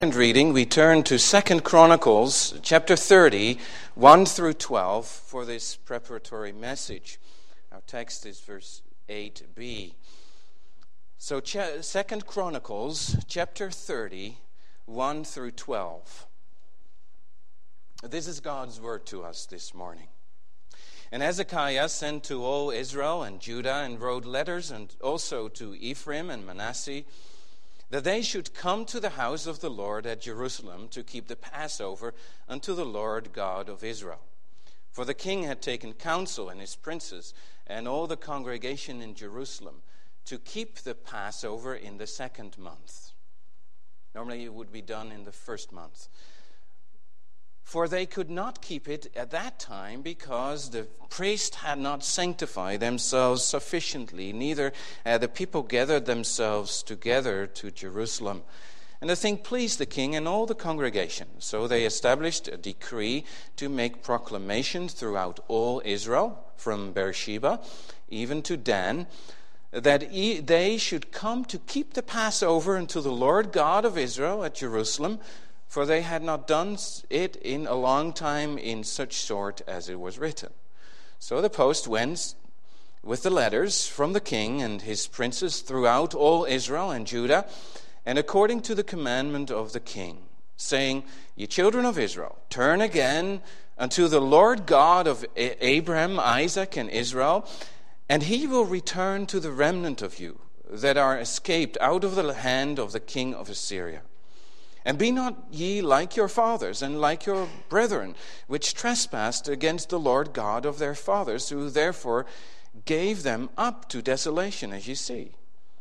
And reading, we turn to 2 Chronicles chapter 30, 1 through 12 for this preparatory message. Our text is verse 8b. So 2 Chronicles chapter 30, 1 through 12. This is God's word to us this morning. And Hezekiah sent to all Israel and Judah and wrote letters and also to Ephraim and Manasseh, that they should come to the house of the Lord at Jerusalem to keep the Passover unto the Lord God of Israel. For the king had taken counsel and his princes and all the congregation in Jerusalem to keep the Passover in the second month. Normally it would be done in the first month. For they could not keep it at that time because the priests had not sanctified themselves sufficiently, neither had the people gathered themselves together to Jerusalem. And the thing pleased the king and all the congregation. So they established a decree to make proclamation throughout all Israel, from Beersheba even to Dan, that they should come to keep the Passover unto the Lord God of Israel at Jerusalem, for they had not done it in a long time in such sort as it was written. So the post went with the letters from the king and his princes throughout all Israel and Judah, and according to the commandment of the king, saying, Ye children of Israel, turn again unto the Lord God of Abraham, Isaac, and Israel, and he will return to the remnant of you that are escaped out of the hand of the king of Assyria. And be not ye like your fathers and like your brethren, which trespassed against the Lord God of their fathers, who therefore gave them up to desolation, as ye see.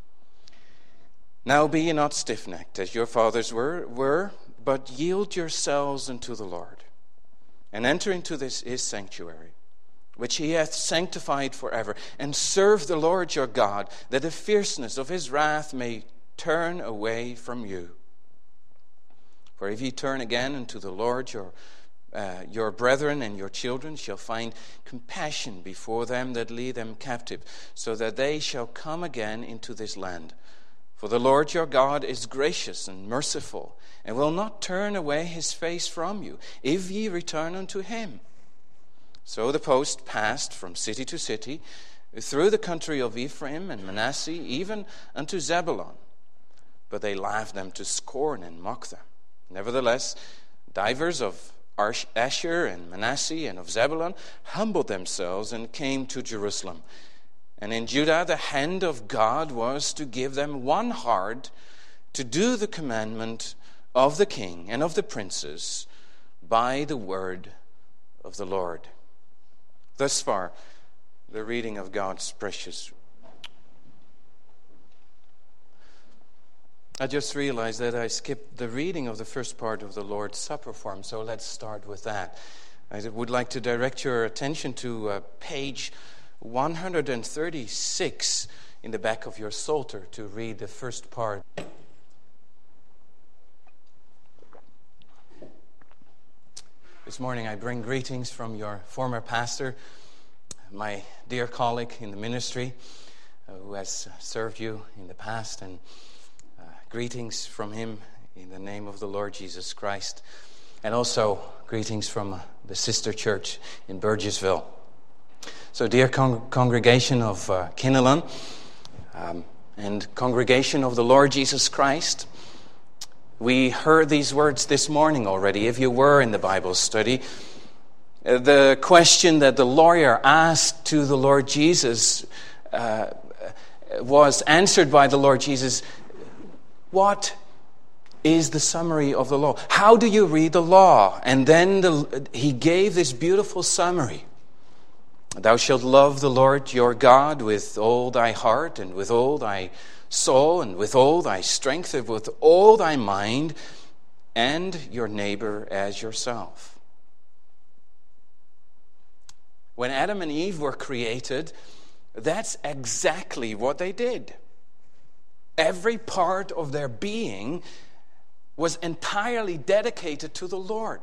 Now be ye not stiffnecked, as your fathers were, but yield yourselves unto the Lord, and enter into this his sanctuary, which he hath sanctified forever, and serve the Lord your God, that the fierceness of his wrath may turn away from you. For if ye turn again unto the Lord, your brethren and your children shall find compassion before them that lead them captive, so that they shall come again into this land. For the Lord your God is gracious and merciful, and will not turn away his face from you, if ye return unto him. So the post passed from city to city, through the country of Ephraim and Manasseh, even unto Zebulun. But they laughed them to scorn and mocked them. Nevertheless, divers of Asher and Manasseh and of Zebulun humbled themselves and came to Jerusalem. And in Judah the hand of God was to give them one heart to do the commandment of the king and of the princes by the word of the Lord. Thus far, the reading of God's precious. I just realized that I skipped the reading of the first part of the Lord's Supper form, so let's start with that. I would like to direct your attention to page 136 in the back of your Psalter to read the first part. This morning I bring greetings from your former pastor, my dear colleague in the ministry who has served you in the past, and greetings from him in the name of the Lord Jesus Christ. And also greetings from the sister church in Burgessville. So dear congregation of Kinnelon and congregation of the Lord Jesus Christ, we heard these words this morning already. If you were in the Bible study, the question that the lawyer asked to the Lord Jesus was answered by the Lord Jesus. What is the summary of the law? How do you read the law? And then he gave this beautiful summary. Thou shalt love the Lord your God with all thy heart and with all thy soul and with all thy strength and with all thy mind, and your neighbor as yourself. When Adam and Eve were created, that's exactly what they did. Every part of their being was entirely dedicated to the Lord.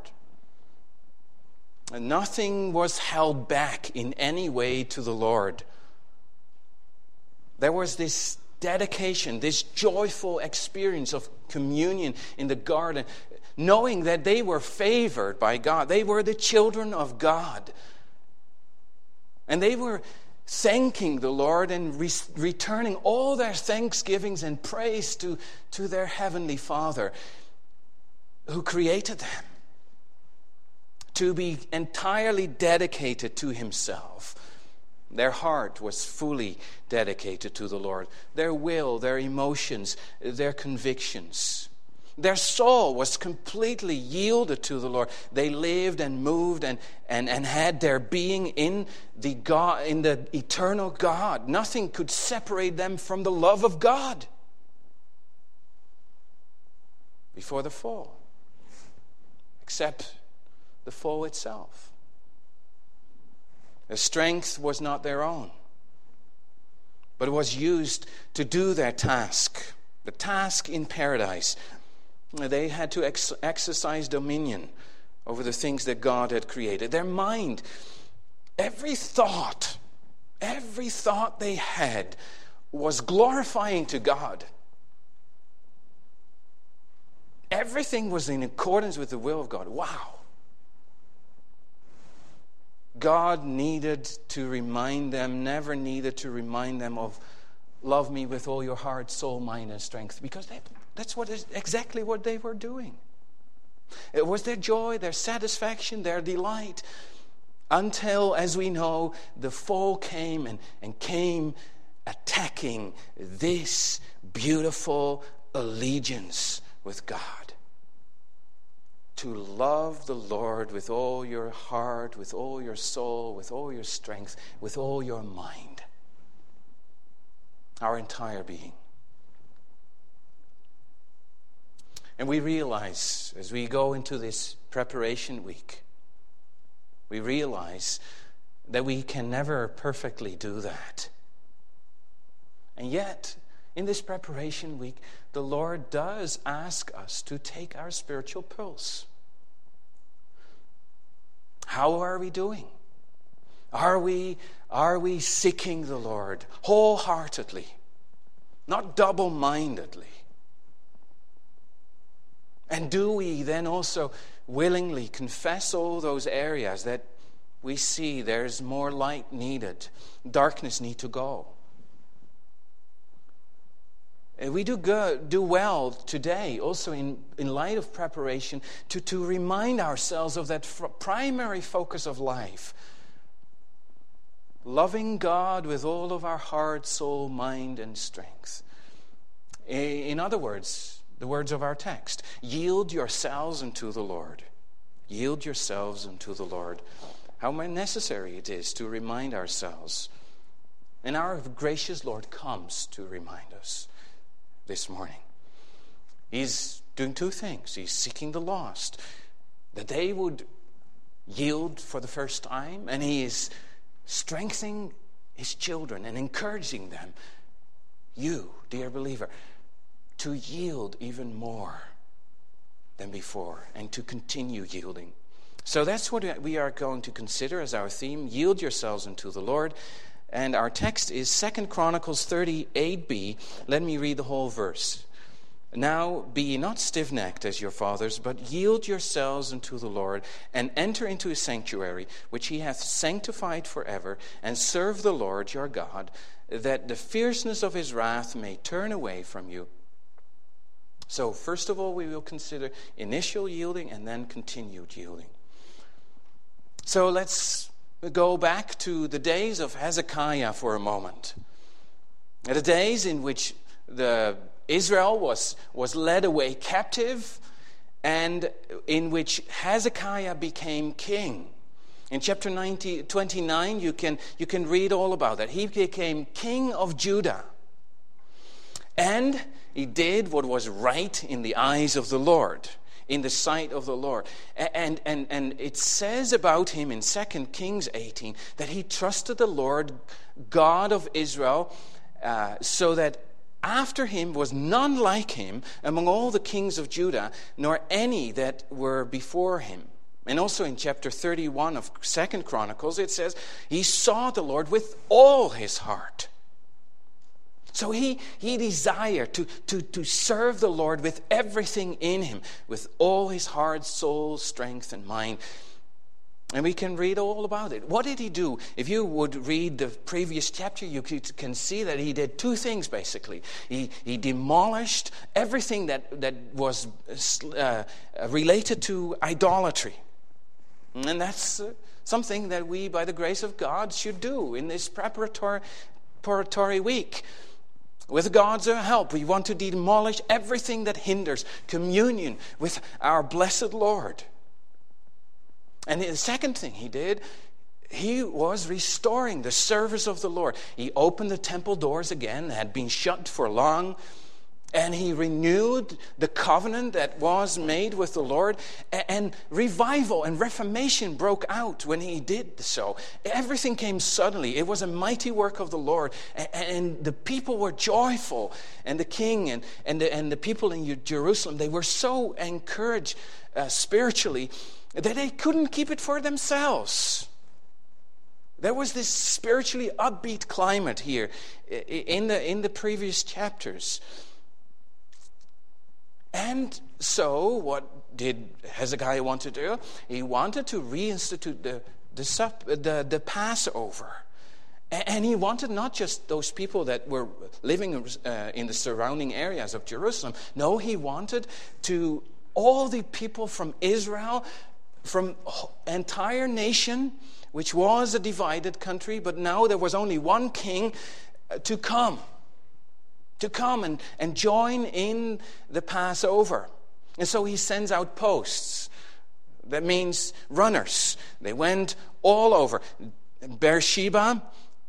And nothing was held back in any way to the Lord. There was this dedication, this joyful experience of communion in the garden, knowing that they were favored by God. They were the children of God. And they were thanking the Lord and returning all their thanksgivings and praise to their Heavenly Father who created them, to be entirely dedicated to Himself. Their heart was fully dedicated to the Lord. Their will, their emotions, their convictions. Their soul was completely yielded to the Lord. They lived and moved and had their being in the God, in the eternal God. Nothing could separate them from the love of God before the fall, except the fall itself. Their strength was not their own, but it was used to do their task, the task in paradise. They had to exercise dominion over the things that God had created. Their mind, every thought they had was glorifying to God. Everything was in accordance with the will of God. Wow. God needed to remind them, never needed to remind them of love me with all your heart, soul, mind, and strength, because that's exactly what they were doing. It was their joy, their satisfaction, their delight, until, as we know, the fall came and came attacking this beautiful allegiance with God. To love the Lord with all your heart, with all your soul, with all your strength, with all your mind. Our entire being. And we realize, as we go into this preparation week, we realize that we can never perfectly do that. And yet, in this preparation week, the Lord does ask us to take our spiritual pulse. How are we doing? Are we seeking the Lord wholeheartedly, not double-mindedly? And do we then also willingly confess all those areas that we see there's more light needed, darkness need to go? We do well today, also in light of preparation, to remind ourselves of that primary focus of life. Loving God with all of our heart, soul, mind, and strength. In other words, the words of our text, yield yourselves unto the Lord. Yield yourselves unto the Lord. How necessary it is to remind ourselves. And our gracious Lord comes to remind us this morning. He's doing two things. He's seeking the lost, that they would yield for the first time, and He is strengthening His children and encouraging them, you, dear believer, to yield even more than before and to continue yielding. So that's what we are going to consider as our theme, yield yourselves unto the Lord. And our text is 2 Chronicles 38b. Let me read the whole verse. Now be ye not stiff-necked as your fathers, but yield yourselves unto the Lord, and enter into His sanctuary, which He hath sanctified forever, and serve the Lord your God, that the fierceness of His wrath may turn away from you. So first of all, we will consider initial yielding and then continued yielding. So let's go back to the days of Hezekiah for a moment. The days in which Israel was led away captive, and in which Hezekiah became king. In chapter 29, you can read all about that. He became king of Judah. And he did what was right in the eyes of the Lord, in the sight of the Lord. And it says about him in 2 Kings 18 that he trusted the Lord, God of Israel, so that after him was none like him among all the kings of Judah, nor any that were before him. And also in chapter 31 of 2 Chronicles, it says, he sought the Lord with all his heart. So he desired to serve the Lord with everything in him, with all his heart, soul, strength, and mind. And we can read all about it. What did he do? If you would read the previous chapter, you can see that he did two things, basically. He demolished everything that was related to idolatry. And that's something that we, by the grace of God, should do in this preparatory week. With God's help, we want to demolish everything that hinders communion with our blessed Lord. And the second thing he did, he was restoring the service of the Lord. He opened the temple doors again, that had been shut for long, and he renewed the covenant that was made with the Lord, and revival and reformation broke out when he did so. Everything came suddenly. It was a mighty work of the Lord, and the people were joyful, and the king and the people in Jerusalem, they were so encouraged spiritually that they couldn't keep it for themselves. There was this spiritually upbeat climate here in the previous chapters. And so, what did Hezekiah want to do? He wanted to reinstitute the Passover. And he wanted not just those people that were living in the surrounding areas of Jerusalem. No, he wanted to all the people from Israel, from entire nation, which was a divided country, but now there was only one king, to come and join in the Passover. And so he sends out posts. That means runners. They went all over. Dan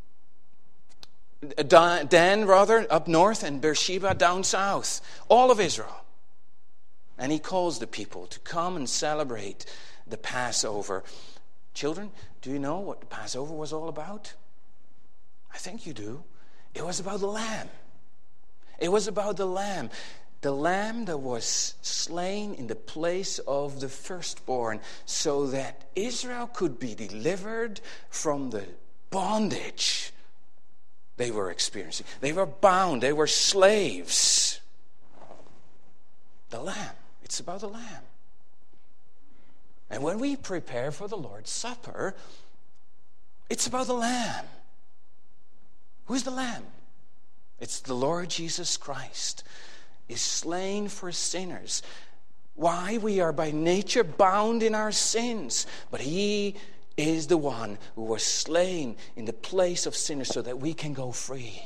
up north, and Beersheba down south. All of Israel. And he calls the people to come and celebrate the Passover. Children, do you know what the Passover was all about? I think you do. It was about the lamb. It was about the lamb that was slain in the place of the firstborn, so that Israel could be delivered from the bondage they were experiencing. They were bound. They were slaves. The lamb. It's about the lamb. And when we prepare for the Lord's Supper, it's about the lamb. Who's the lamb? It's the Lord Jesus Christ, is slain for sinners. Why? We are by nature bound in our sins, but he is the one who was slain in the place of sinners so that we can go free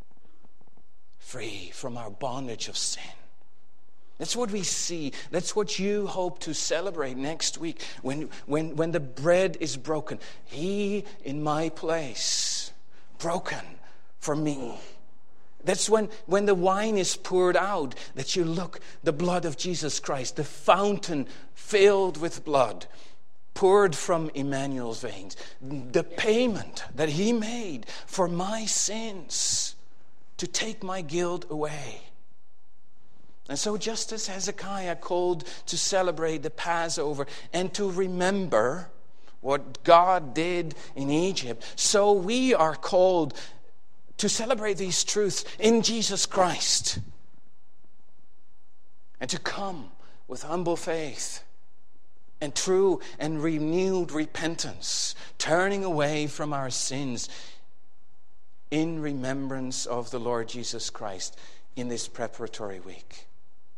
from our bondage of sin. That's what we see. That's what you hope to celebrate next week when the bread is broken. He in my place, broken for me. That's when the wine is poured out, that you look, the blood of Jesus Christ, the fountain filled with blood, poured from Emmanuel's veins. The payment that he made for my sins to take my guilt away. And so just as Hezekiah called to celebrate the Passover and to remember what God did in Egypt, so we are called to celebrate these truths in Jesus Christ and to come with humble faith and true and renewed repentance, turning away from our sins in remembrance of the Lord Jesus Christ in this preparatory week.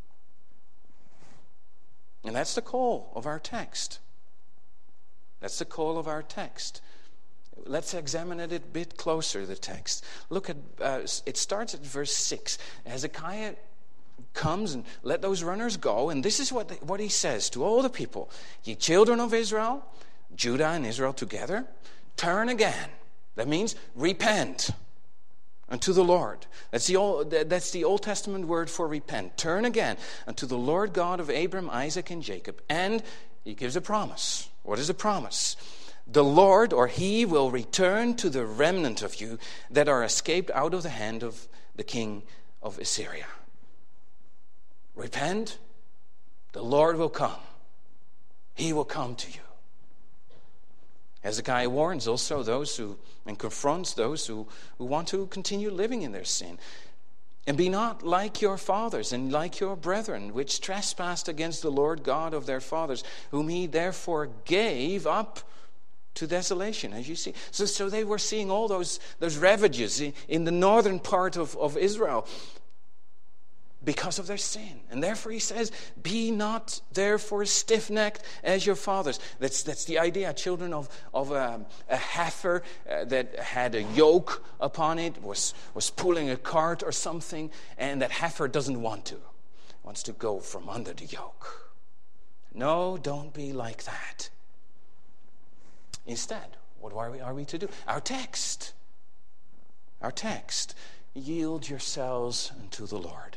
And that's the call of our text. That's the call of our text. Let's examine it a bit closer, the text. Look at, it starts at verse 6. Hezekiah comes and let those runners go, and this is what he says to all the people. Ye children of Israel, Judah and Israel together, turn again. That means repent unto the Lord. That's the Old Testament word for repent. Turn again unto the Lord God of Abraham, Isaac, and Jacob. And he gives a promise. What is the promise? The Lord, or he, will return to the remnant of you that are escaped out of the hand of the king of Assyria. Repent, the Lord will come. He will come to you. Hezekiah warns also those and confronts those who want to continue living in their sin. And be not like your fathers and like your brethren, which trespassed against the Lord God of their fathers, whom he therefore gave up to desolation, as you see. So they were seeing all those ravages in the northern part of Israel because of their sin. And therefore he says, be not therefore stiff-necked as your fathers. That's the idea. Children of a heifer that had a yoke upon it, was pulling a cart or something, and that heifer doesn't wants to go from under the yoke. No, don't be like that. Instead, what are we to do? Our text, yield yourselves unto the Lord.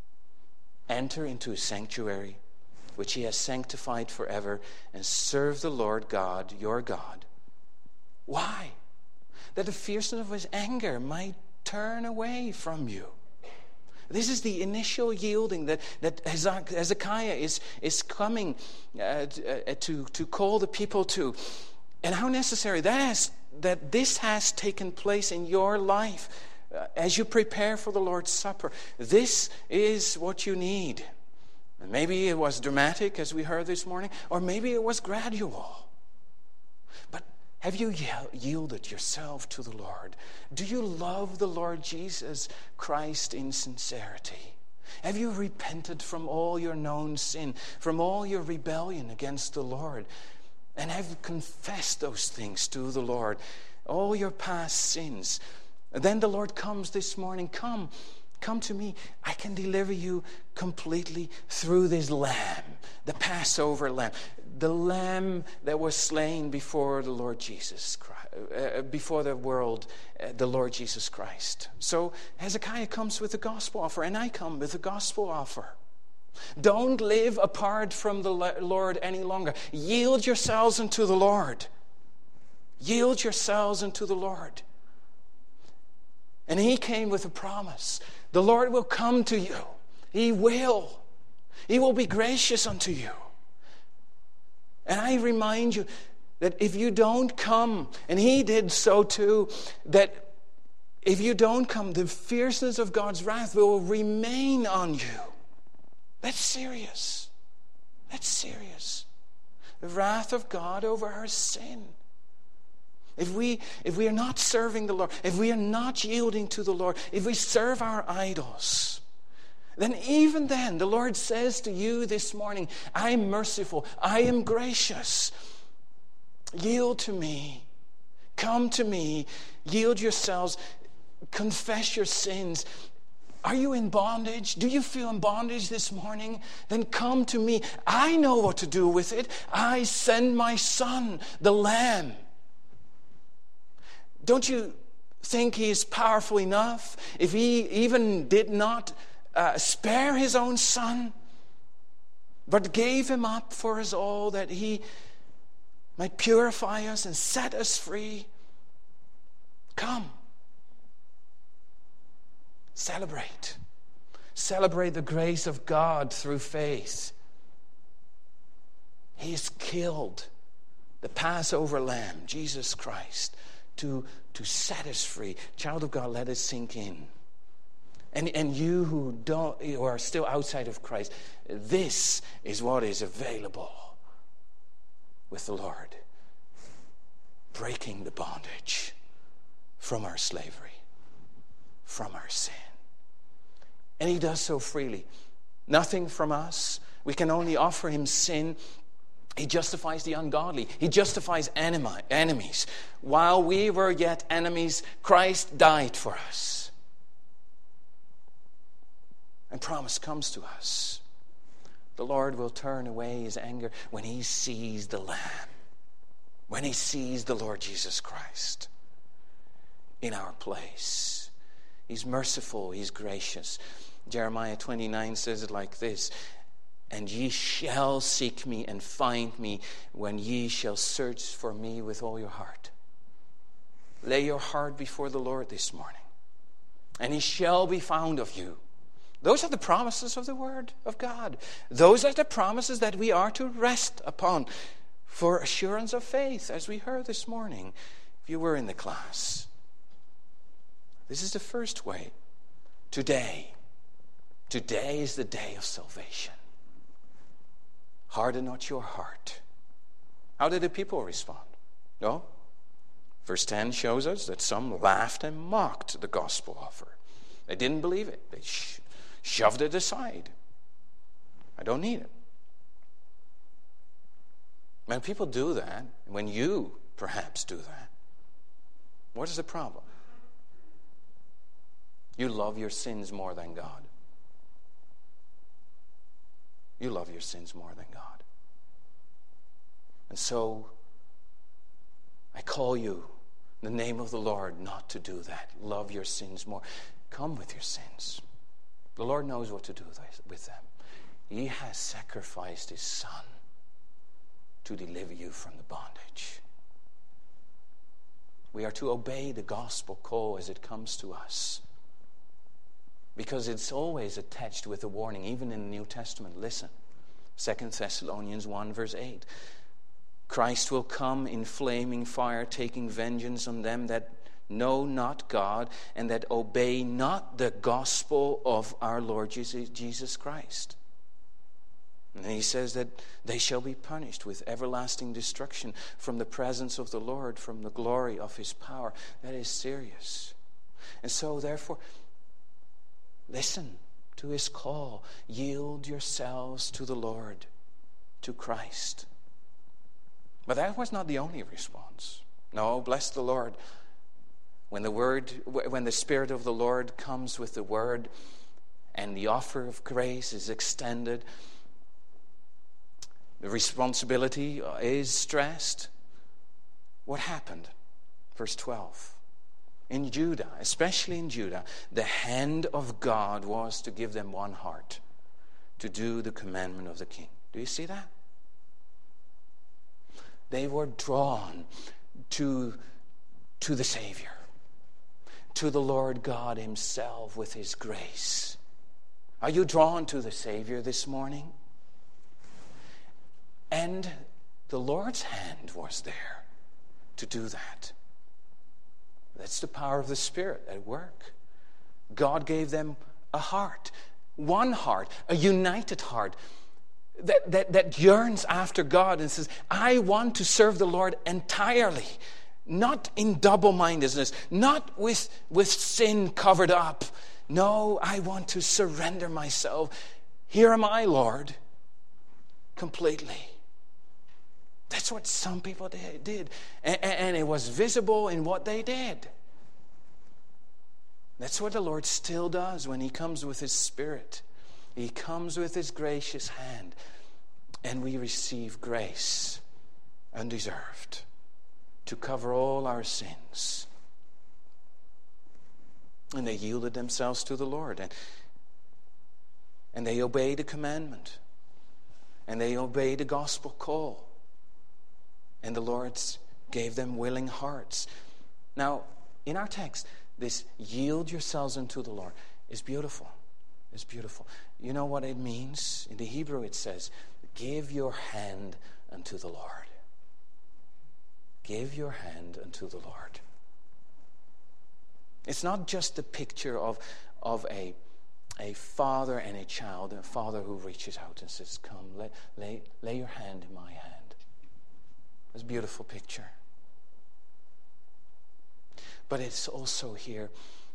Enter into his sanctuary, which he has sanctified forever, and serve the Lord God, your God. Why? That the fierceness of his anger might turn away from you. This is the initial yielding that Hezekiah is coming to call the people to. And how necessary that this has taken place in your life. As you prepare for the Lord's Supper, this is what you need. And maybe it was dramatic, as we heard this morning, or maybe it was gradual. But have you yielded yourself to the Lord? Do you love the Lord Jesus Christ in sincerity? Have you repented from all your known sin, from all your rebellion against the Lord? And have you confessed those things to the Lord, all your past sins? And then the Lord comes this morning. Come to me. I can deliver you completely through this lamb, the Passover lamb, the lamb that was slain before the Lord Jesus Christ, before the world, the Lord Jesus Christ. So Hezekiah comes with a gospel offer, and I come with a gospel offer. Don't live apart from the Lord any longer. Yield yourselves unto the Lord. Yield yourselves unto the Lord. And he came with a promise. The Lord will come to you. He will. He will be gracious unto you. And I remind you that if you don't come, and he did so too, that if you don't come, the fierceness of God's wrath will remain on you. That's serious. That's serious. The wrath of God over our sin. If we are not serving the Lord, if we are not yielding to the Lord, if we serve our idols, then even then the Lord says to you this morning, I am merciful, I am gracious. Yield to me. Come to me. Yield yourselves. Confess your sins. Are you in bondage? Do you feel in bondage this morning? Then come to me. I know what to do with it. I send my son, the Lamb. Don't you think he is powerful enough? If he even did not spare his own son, but gave him up for us all, that he might purify us and set us free. Come. Celebrate. Celebrate the grace of God through faith. He has killed the Passover lamb, Jesus Christ, to set us free. Child of God, let it sink in. And you who are still outside of Christ, this is what is available with the Lord. Breaking the bondage from our slavery, from our sin. And he does so freely. Nothing from us. We can only offer him sin. He justifies the ungodly. He justifies enemies. While we were yet enemies, Christ died for us. And promise comes to us. The Lord will turn away his anger when he sees the Lamb. When he sees the Lord Jesus Christ in our place. He's merciful. He's gracious. Jeremiah 29 says it like this. And ye shall seek me and find me when ye shall search for me with all your heart. Lay your heart before the Lord this morning. And he shall be found of you. Those are the promises of the Word of God. Those are the promises that we are to rest upon for assurance of faith, as we heard this morning, if you were in the class. This is the first way. Today is the day of salvation. Harden not your heart. How did the people respond? No. Verse 10 shows us that some laughed and mocked the gospel offer. They didn't believe it. They shoved it aside. I don't need it. When people do that, when you perhaps do that, what is the problem? You love your sins more than God. You love your sins more than God. And so, I call you in the name of the Lord not to do that. Love your sins more. Come with your sins. The Lord knows what to do with them. He has sacrificed His Son to deliver you from the bondage. We are to obey the gospel call as it comes to us, because it's always attached with a warning, even in the New Testament. Listen, 2 Thessalonians 1 verse 8. Christ will come in flaming fire, taking vengeance on them that know not God and that obey not the gospel of our Lord Jesus Christ. And he says that they shall be punished with everlasting destruction from the presence of the Lord, from the glory of His power. That is serious. And so therefore, listen to His call. Yield yourselves to the Lord, to Christ. But that was not the only response. No, bless the Lord. When the Spirit of the Lord comes with the word and the offer of grace is extended, the responsibility is stressed. What happened? Verse 12. In Judah, especially in Judah, the hand of God was to give them one heart, to do the commandment of the king. Do you see that? They were drawn to the Savior, to the Lord God Himself with His grace. Are you drawn to the Savior this morning? And the Lord's hand was there to do that. That's the power of the Spirit at work. God gave them a heart, one heart, a united heart that yearns after God and says, I want to serve the Lord entirely, not in double-mindedness, not with sin covered up. No, I want to surrender myself. Here am I, Lord, completely. That's what some people did. And it was visible in what they did. That's what the Lord still does when He comes with His Spirit. He comes with His gracious hand, and we receive grace undeserved to cover all our sins. And they yielded themselves to the Lord, and they obeyed the commandment, and they obeyed the gospel call. And the Lord gave them willing hearts. Now, in our text, this yield yourselves unto the Lord is beautiful. It's beautiful. You know what it means? In the Hebrew it says, give your hand unto the Lord. Give your hand unto the Lord. It's not just a picture of a father and a child, a father who reaches out and says, come, lay your hand in my hand. It's a beautiful picture. But it's also here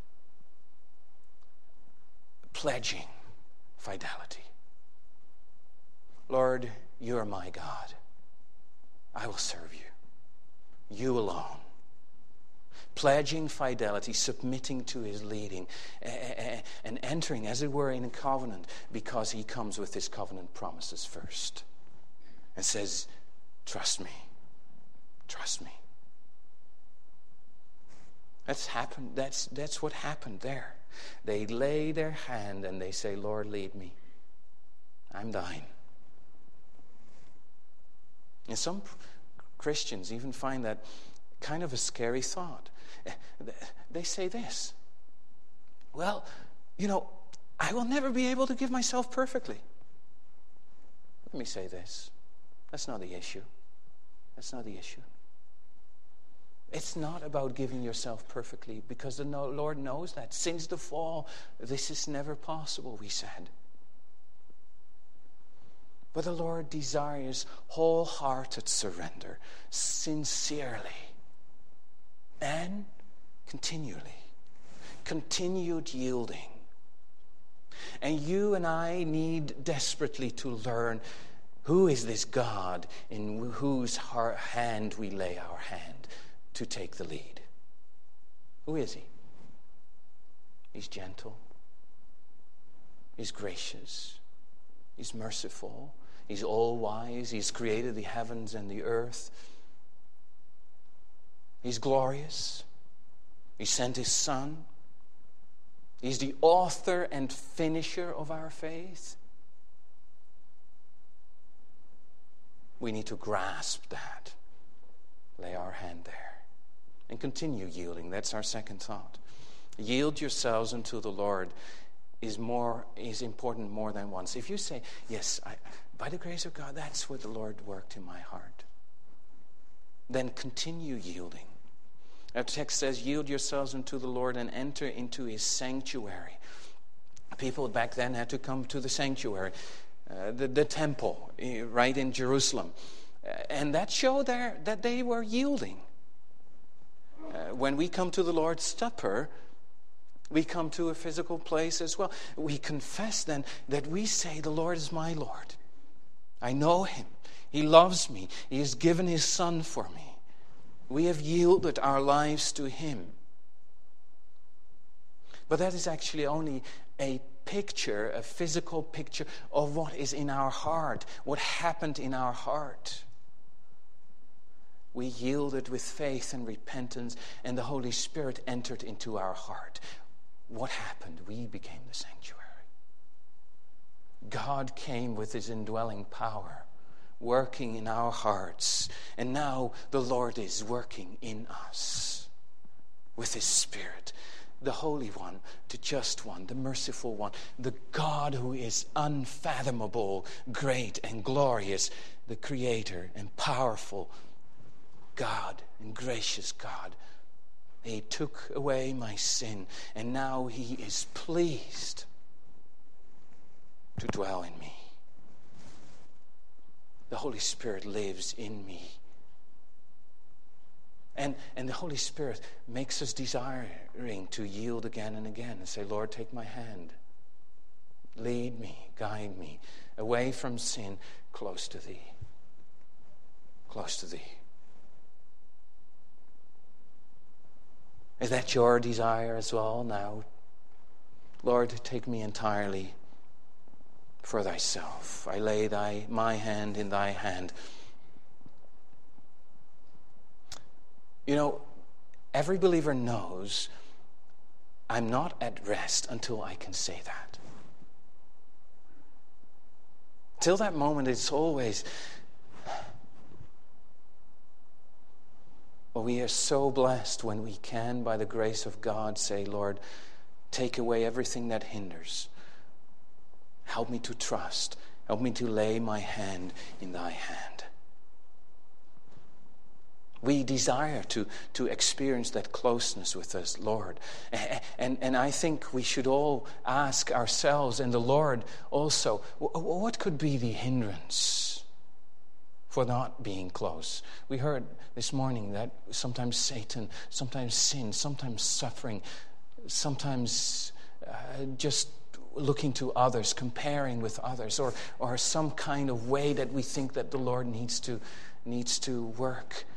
pledging fidelity. Lord, you are my God. I will serve you. You alone. Pledging fidelity, submitting to His leading, and entering, as it were, in a covenant, because He comes with His covenant promises first. And says, trust me. Trust me. That's happened. That's what happened there. They lay their hand and they say, Lord, lead me. I'm thine. And some Christians even find that kind of a scary thought. They say this, well, I will never be able to give myself perfectly. Let me say this. That's not the issue. That's not the issue. It's not about giving yourself perfectly, because the Lord knows that. Since the fall, this is never possible, we said. But the Lord desires wholehearted surrender, sincerely, and continually. Continued yielding. And you and I need desperately to learn, who is this God in whose hand we lay our hand to take the lead? Who is he? He's gentle. He's gracious. He's merciful. He's all-wise. He's created the heavens and the earth. He's glorious. He sent his Son. He's the author and finisher of our faith. We need to grasp that. Lay our hand there. And continue yielding. That's our second thought. Yield yourselves unto the Lord is important more than once. If you say, yes, by the grace of God, that's what the Lord worked in my heart, then continue yielding. Our text says, yield yourselves unto the Lord and enter into his sanctuary. People back then had to come to the sanctuary, the temple, right in Jerusalem. And that showed there that they were yielding. When we come to the Lord's Supper, we come to a physical place as well. We confess then that we say, the Lord is my Lord. I know him. He loves me. He has given his Son for me. We have yielded our lives to him. But that is actually only a picture, a physical picture of what is in our heart, what happened in our heart. We yielded with faith and repentance, and the Holy Spirit entered into our heart. What happened? We became the sanctuary. God came with his indwelling power, working in our hearts. And now the Lord is working in us with his Spirit. The Holy One, the Just One, the Merciful One, the God who is unfathomable, great and glorious, the Creator and powerful God and gracious God. He took away my sin, and now he is pleased to dwell in me. The Holy Spirit lives in me. And the Holy Spirit makes us desiring to yield again and again and say, Lord, take my hand. Lead me, guide me, away from sin, close to thee. Close to thee. Is that your desire as well now? Lord, take me entirely for thyself. I lay my hand in thy hand. You know, every believer knows I'm not at rest until I can say that. Till that moment, it's always... Well, we are so blessed when we can, by the grace of God, say, Lord, take away everything that hinders. Help me to trust. Help me to lay my hand in thy hand. We desire to experience that closeness with us, Lord. And I think we should all ask ourselves and the Lord also, what could be the hindrance for not being close? We heard this morning that sometimes Satan, sometimes sin, sometimes suffering, sometimes just looking to others, comparing with others, or some kind of way that we think that the Lord needs to work.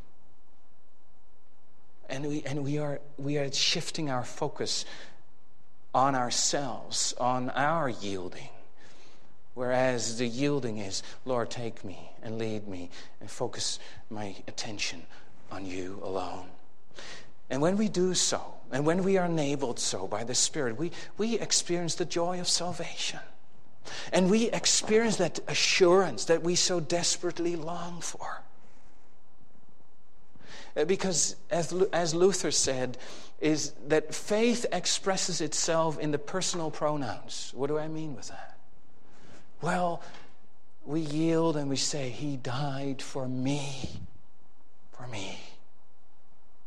And we are shifting our focus on ourselves, on our yielding. Whereas the yielding is, Lord, take me and lead me and focus my attention on you alone. And when we do so, and when we are enabled so by the Spirit, we experience the joy of salvation. And we experience that assurance that we so desperately long for. Because as Luther said, is that faith expresses itself in the personal pronouns. What do I mean with that? Well, we yield and we say, he died for me. For me.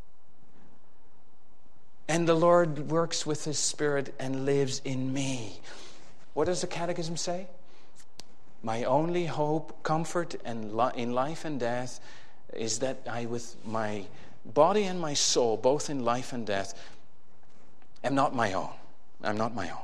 And the Lord works with His Spirit and lives in me. What does the Catechism say? My only hope, comfort, and in life and death is that I, with my body and my soul, both in life and death, am not my own. I'm not my own.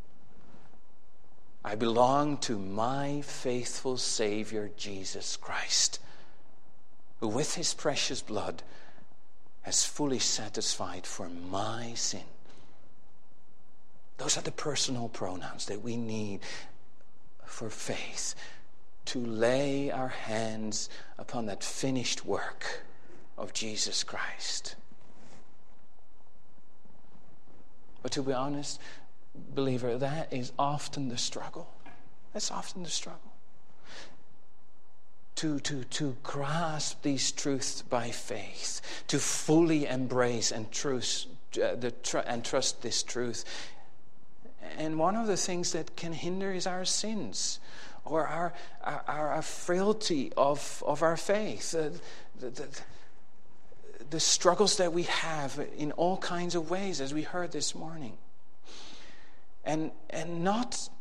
I belong to my faithful Savior, Jesus Christ, who with His precious blood has fully satisfied for my sin. Those are the personal pronouns that we need for faith, to lay our hands upon that finished work of Jesus Christ. But to be honest, believer, that is often the struggle. That's often the struggle. To grasp these truths by faith, to fully embrace and trust this truth. And one of the things that can hinder is our sins, or our frailty of our faith, the struggles that we have in all kinds of ways, as we heard this morning. And not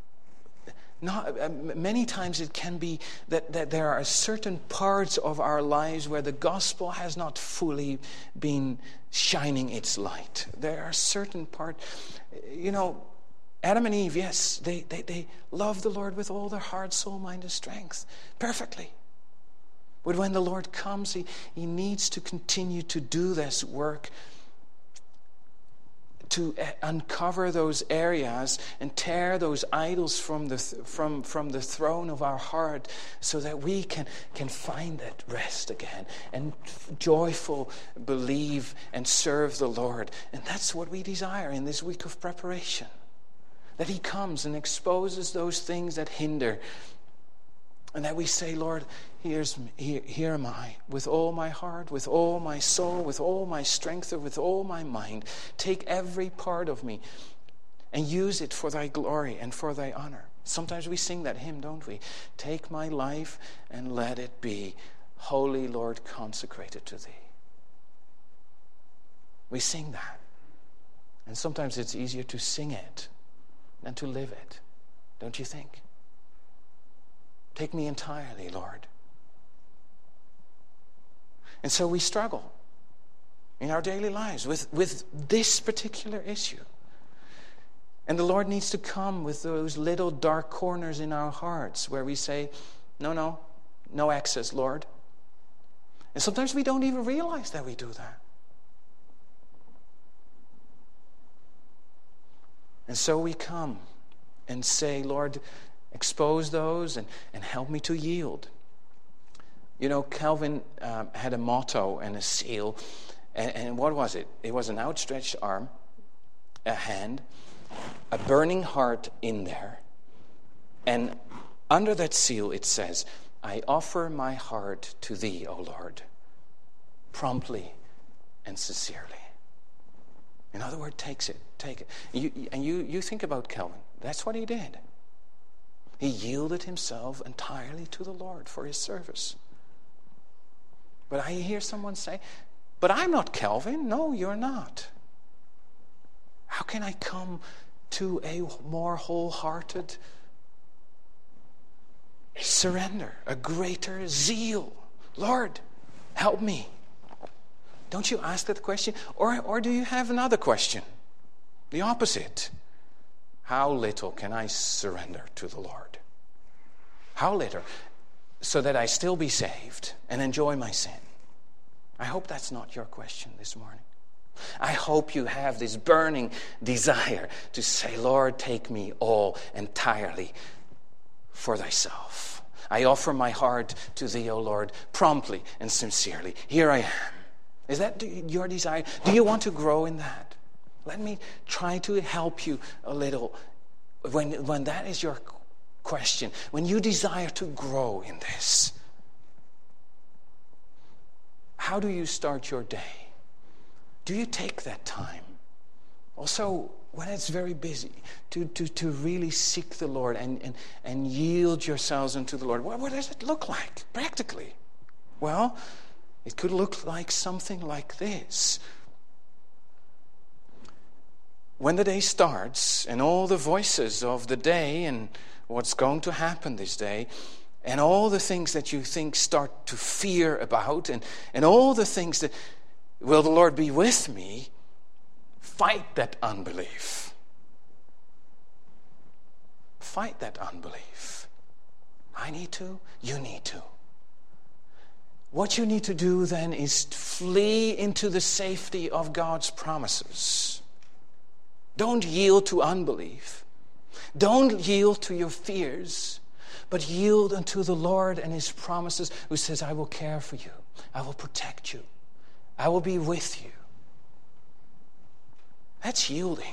many times it can be that there are certain parts of our lives where the gospel has not fully been shining its light. There are certain parts, Adam and Eve, yes, they love the Lord with all their heart, soul, mind, and strength, perfectly. But when the Lord comes, He needs to continue to do this work, to uncover those areas and tear those idols from the throne of our heart, so that we can find that rest again and joyful believe and serve the Lord. And that's what we desire in this week of preparation, that He comes and exposes those things that hinder, and that we say, Lord, here am I, with all my heart, with all my soul, with all my strength, with all my mind. Take every part of me and use it for Thy glory and for Thy honor. Sometimes we sing that hymn, don't we? Take my life and let it be wholly, Lord, consecrated to Thee. We sing that. And sometimes it's easier to sing it than to live it. Don't you think? Take me entirely, Lord. And so we struggle in our daily lives with this particular issue. And the Lord needs to come with those little dark corners in our hearts where we say, no access, Lord. And sometimes we don't even realize that we do that. And so we come and say, Lord, expose those and help me to yield. Calvin had a motto and a seal. And what was it? It was an outstretched arm, a hand, a burning heart in there. And under that seal it says, I offer my heart to Thee, O Lord, promptly and sincerely. In other words, take it. You think about Calvin. That's what he did. He yielded himself entirely to the Lord for His service. But I hear someone say, but I'm not Calvin. No, you're not. How can I come to a more wholehearted surrender, a greater zeal? Lord, help me. Don't you ask that question? Or do you have another question? The opposite. How little can I surrender to the Lord? How little? So that I still be saved and enjoy my sin. I hope that's not your question this morning. I hope you have this burning desire to say, Lord, take me all entirely for Thyself. I offer my heart to Thee, O Lord, promptly and sincerely. Here I am. Is that your desire? Do you want to grow in that? Let me try to help you a little when that is your question, when you desire to grow in this. How do you start your day? Do you take that time? Also, when it's very busy, to really seek the Lord and yield yourselves unto the Lord. What does it look like practically? Well, it could look like something like this. when the day starts and all the voices of the day and what's going to happen this day and all the things that you think start to fear about and all the things that, will the Lord be with me? Fight that unbelief. Fight that unbelief. I need to, you need to. What you need to do then is flee into the safety of God's promises. Don't yield to unbelief. Don't yield to your fears, but yield unto the Lord and His promises, who says, I will care for you. I will protect you. I will be with you. That's yielding.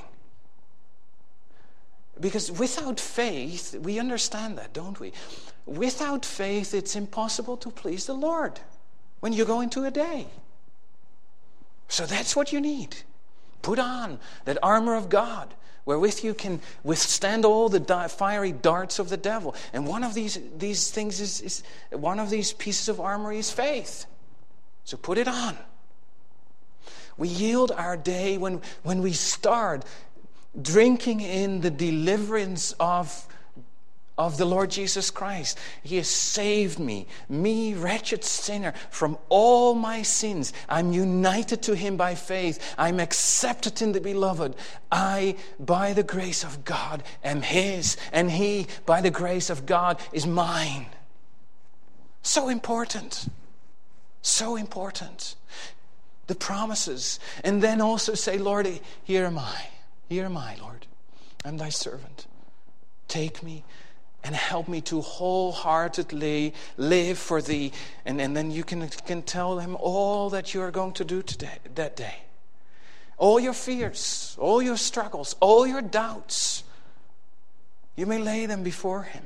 Because without faith, we understand that, don't we? Without faith, it's impossible to please the Lord when you go into a day. So that's what you need. Put on that armor of God, wherewith you can withstand all the fiery darts of the devil. And one of these things is one of these pieces of armor is faith. So put it on. We yield our day when we start drinking in the deliverance of the Lord Jesus Christ. He has saved me, wretched sinner, from all my sins. I'm united to Him by faith. I'm accepted in the Beloved. I, by the grace of God, am His, and He, by the grace of God, is mine. So important. So important. The promises. And then also say, Lord, here am I. Here am I, Lord. I'm thy servant. Take me and help me to wholeheartedly live for thee. And then you can tell Him all that you are going to do today, that day. All your fears, all your struggles, all your doubts. You may lay them before Him.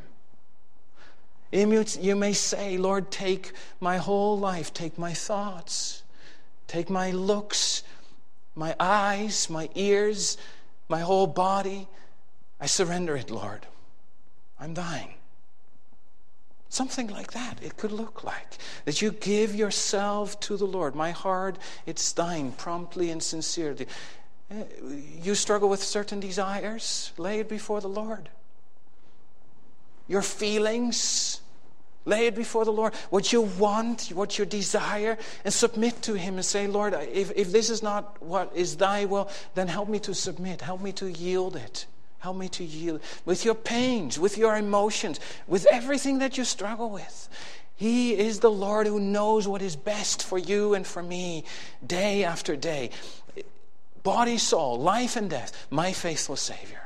You may say, Lord, take my whole life, take my thoughts, take my looks, my eyes, my ears, my whole body. I surrender it, Lord. I'm thine. Something like that it could look like. That you give yourself to the Lord. My heart, it's thine, promptly and sincerely. You struggle with certain desires, lay it before the Lord. Your feelings, lay it before the Lord. What you want, what you desire, and submit to Him and say, Lord, if this is not what is thy will, then help me to submit. Help me to yield it. Help me to yield. With your pains, with your emotions, with everything that you struggle with. He is the Lord who knows what is best for you and for me day after day. Body, soul, life and death, my faithful Savior.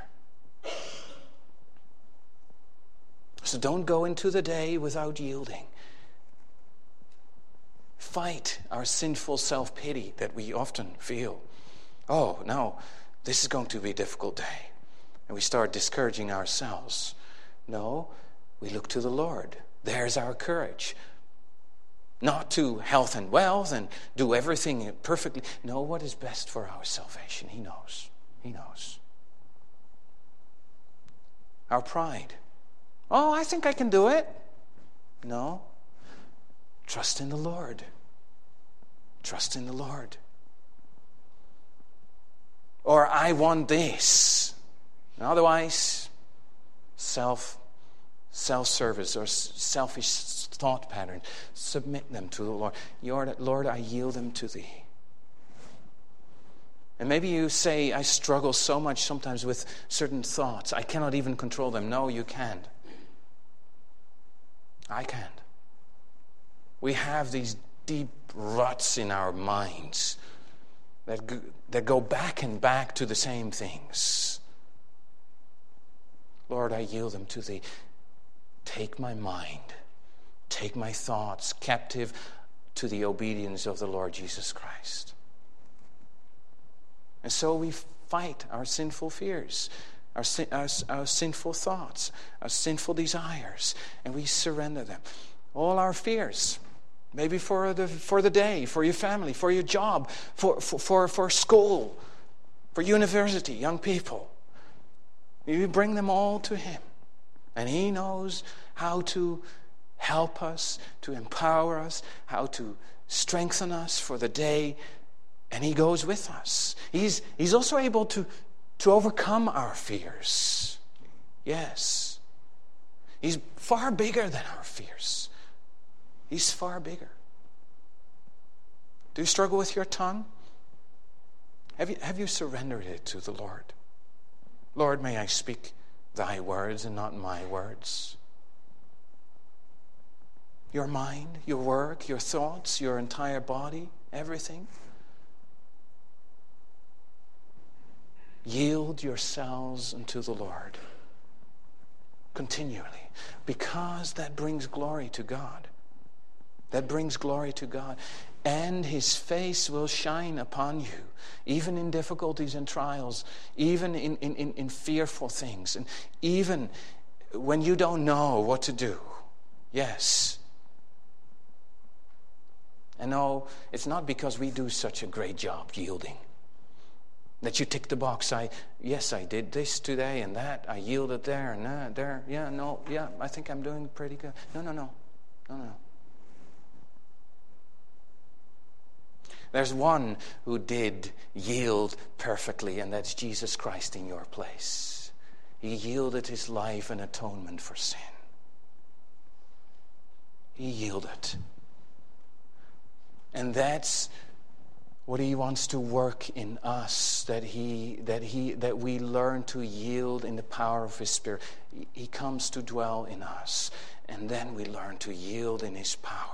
So don't go into the day without yielding. Fight our sinful self-pity that we often feel. Oh, no, this is going to be a difficult day. And we start discouraging ourselves. No, we look to the Lord. There's our courage. Not to health and wealth and do everything perfectly. No, what is best for our salvation? He knows. He knows. Our pride. Oh, I think I can do it. No. Trust in the Lord. Trust in the Lord. Or I want this. Otherwise, self-service or selfish thought pattern, submit them to the Lord. Lord, I yield them to Thee. And maybe you say, I struggle so much sometimes with certain thoughts. I cannot even control them. No, you can't. I can't. We have these deep ruts in our minds that go back and back to the same things. Lord, I yield them to Thee. Take my mind, take my thoughts captive to the obedience of the Lord Jesus Christ. And so we fight our sinful fears, our sinful thoughts, our sinful desires, and we surrender them. All our fears, maybe for the day, for your family, for your job, for school, for university, young people. You bring them all to Him. And He knows how to help us, to empower us, how to strengthen us for the day. And He goes with us. He's also able to to overcome our fears. Yes. He's far bigger than our fears. He's far bigger. Do you struggle with your tongue? Have you surrendered it to the Lord? Lord, may I speak thy words and not my words. Your mind, your work, your thoughts, your entire body, everything. Yield yourselves unto the Lord continually, because that brings glory to God. That brings glory to God. And His face will shine upon you, even in difficulties and trials, even in fearful things, and even when you don't know what to do. Yes. And no, it's not because we do such a great job yielding that you tick the box. Yes, I did this today and that. I yielded there and there. Yeah, no, yeah, I think I'm doing pretty good. No. There's one who did yield perfectly, and that's Jesus Christ in your place. He yielded His life in atonement for sin. He yielded. And that's what He wants to work in us, that we learn to yield in the power of His Spirit. He comes to dwell in us, and then we learn to yield in His power.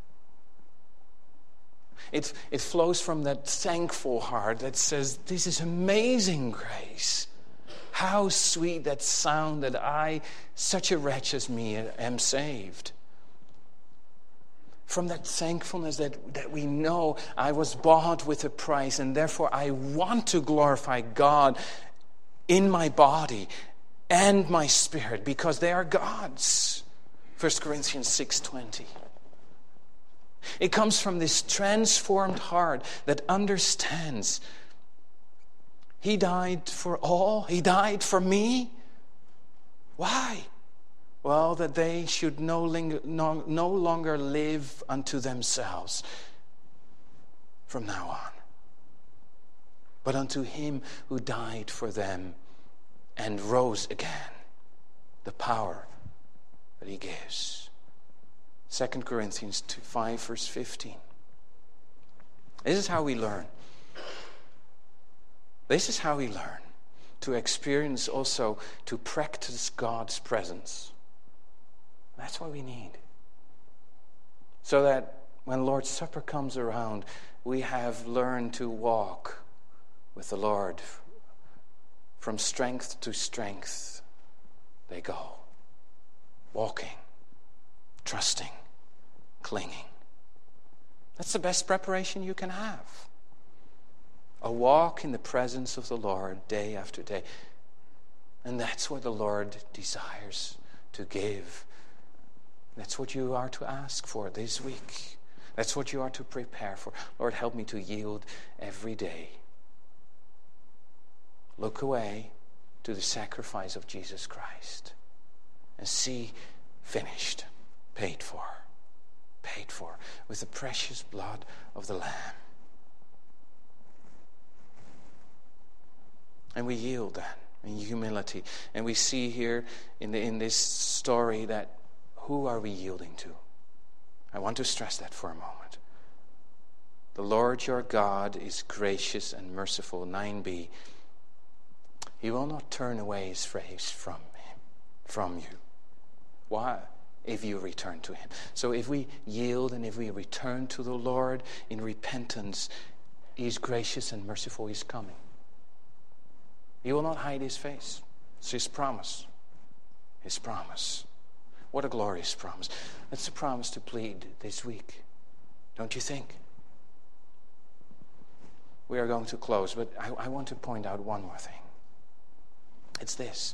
It flows from that thankful heart that says, this is amazing grace. How sweet that sound that I, such a wretch as me, am saved. From that thankfulness that we know I was bought with a price, and therefore I want to glorify God in my body and my spirit, because they are God's. 1 Corinthians 6:20. It comes from this transformed heart that understands He died for all. He died for me. Why? Well, that they should no longer live unto themselves from now on, but unto Him who died for them and rose again, the power that He gives. 2 Corinthians 5, verse 15. This is how we learn. This is how we learn to experience also, to practice God's presence. That's what we need. So that when Lord's Supper comes around, we have learned to walk with the Lord. From strength to strength they go. Walking, trusting, clinging. That's the best preparation you can have. A walk in the presence of the Lord day after day. And that's what the Lord desires to give. That's what you are to ask for this week. That's what you are to prepare for. Lord, help me to yield every day. Look away to the sacrifice of Jesus Christ and see finished, paid for with the precious blood of the Lamb. And we yield then in humility. And we see here in this story that who are we yielding to? I want to stress that for a moment. The Lord your God is gracious and merciful. 9b. He will not turn away His face from you. Why? If you return to Him. So if we yield and if we return to the Lord in repentance, He is gracious and merciful. He's coming. He will not hide His face. It's His promise. His promise. What a glorious promise. That's a promise to plead this week. Don't you think? We are going to close, but I want to point out one more thing. It's this.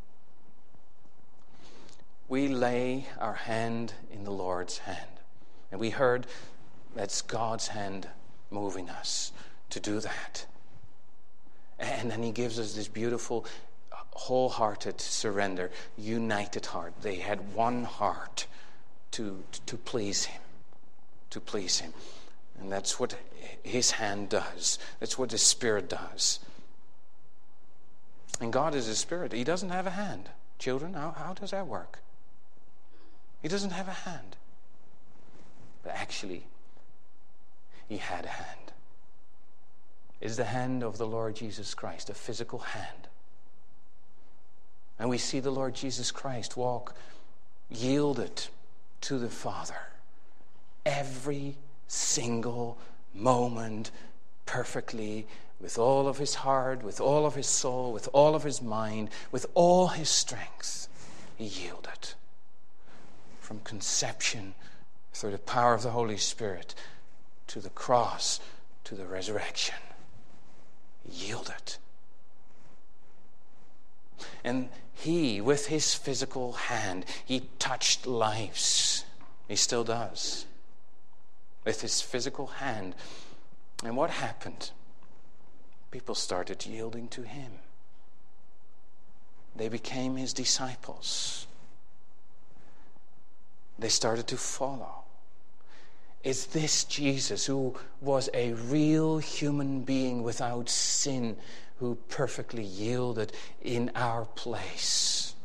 We lay our hand in the Lord's hand. And we heard that's God's hand moving us to do that. And then He gives us this beautiful, wholehearted surrender, united heart. They had one heart to please Him. To please Him. And that's what His hand does. That's what the Spirit does. And God is a spirit. He doesn't have a hand. Children, how does that work? He doesn't have a hand. But actually, he had a hand. It is the hand of the Lord Jesus Christ, a physical hand. And we see the Lord Jesus Christ walk yielded to the Father every single moment perfectly, with all of his heart, with all of his soul, with all of his mind, with all his strength. He yielded. From conception, through the power of the Holy Spirit, to the cross, to the resurrection. He yielded. And he, with his physical hand, he touched lives. He still does. With his physical hand. And what happened? People started yielding to him. They became his disciples. They started to follow. It's this Jesus who was a real human being without sin, who perfectly yielded in our place.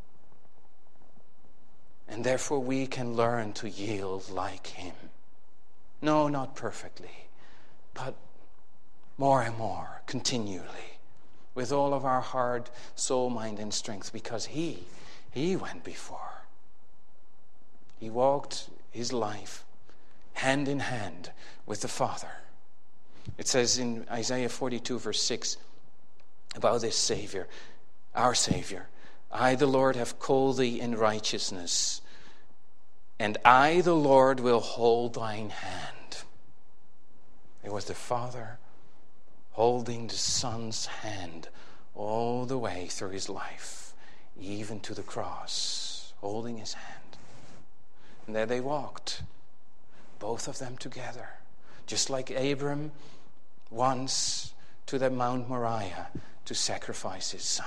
And therefore we can learn to yield like him. No, not perfectly, but more and more, continually, with all of our heart, soul, mind, and strength, because he went before. He walked his life hand in hand with the Father. It says in Isaiah 42, verse 6, about this Savior, our Savior, I, the Lord, have called thee in righteousness, and I, the Lord, will hold thine hand. It was the Father holding the Son's hand all the way through his life, even to the cross, holding his hand. And there they walked, both of them together, just like Abram once to the Mount Moriah to sacrifice his son,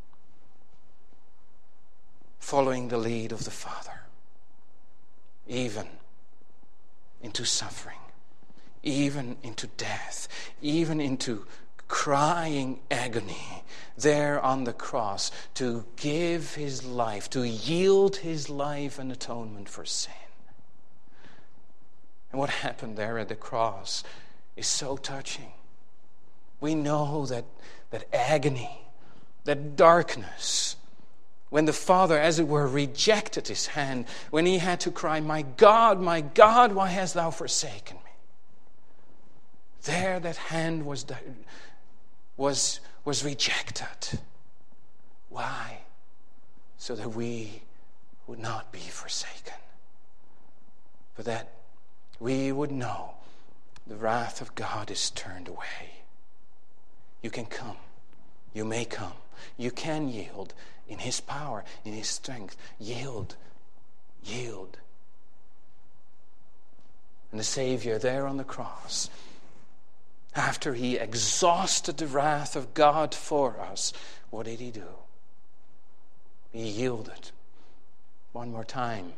following the lead of the Father, even into suffering, even into death, even into crying agony there on the cross, to give his life, to yield his life an atonement for sin. And what happened there at the cross is so touching. We know that agony, that darkness, when the Father, as it were, rejected his hand, when he had to cry, my God, why hast thou forsaken me? There that hand was rejected. Why? So that we would not be forsaken. But that we would know the wrath of God is turned away. You can come. You may come. You can yield in his power, in his strength. Yield. Yield. And the Savior there on the cross, after he exhausted the wrath of God for us, what did he do? He yielded one more time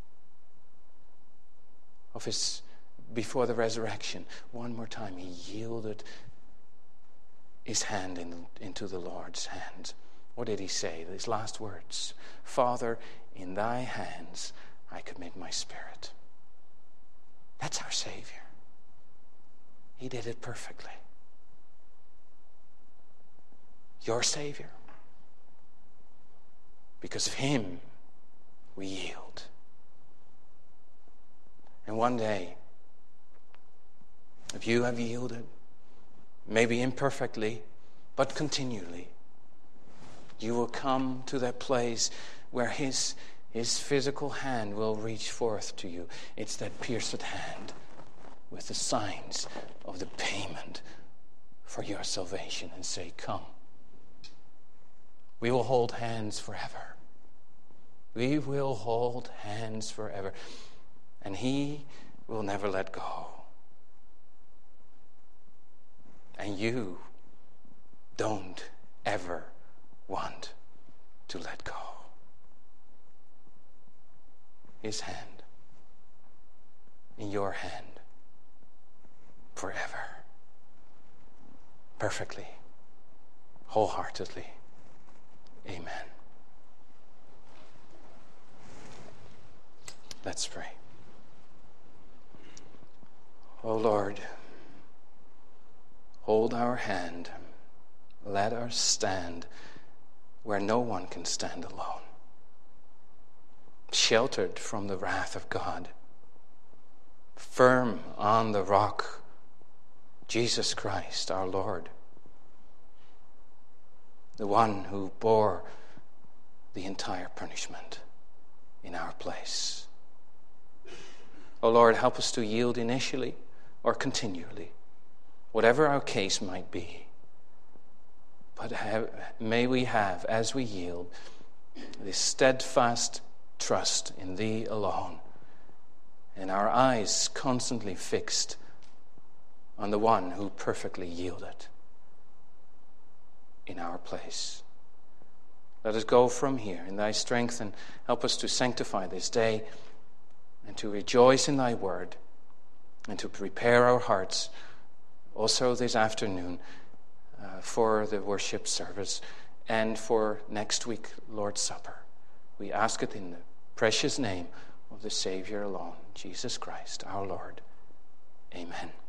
of his, before the resurrection, one more time he yielded his hand into the Lord's hands. What did he say? His last words, Father, in thy hands I commit my spirit. That's our Savior. He did it perfectly. Your Savior. Because of him, we yield. And one day, if you have yielded, maybe imperfectly, but continually, you will come to that place where his physical hand will reach forth to you. It's that pierced hand with the signs of the payment for your salvation, and say, come. We will hold hands forever. We will hold hands forever. And he will never let go. And you don't ever want to let go. His hand in your hand forever. Perfectly, wholeheartedly, Amen. Let's pray. O Lord, hold our hand. Let us stand where no one can stand alone, sheltered from the wrath of God, firm on the rock, Jesus Christ our Lord, the one who bore the entire punishment in our place. O Lord, help us to yield initially or continually, whatever our case might be. But may we have, as we yield, this steadfast trust in Thee alone, and our eyes constantly fixed on the one who perfectly yielded in our place. Let us go from here in Thy strength, and help us to sanctify this day and to rejoice in Thy word and to prepare our hearts also this afternoon for the worship service and for next week, Lord's Supper. We ask it in the precious name of the Savior alone, Jesus Christ, our Lord. Amen.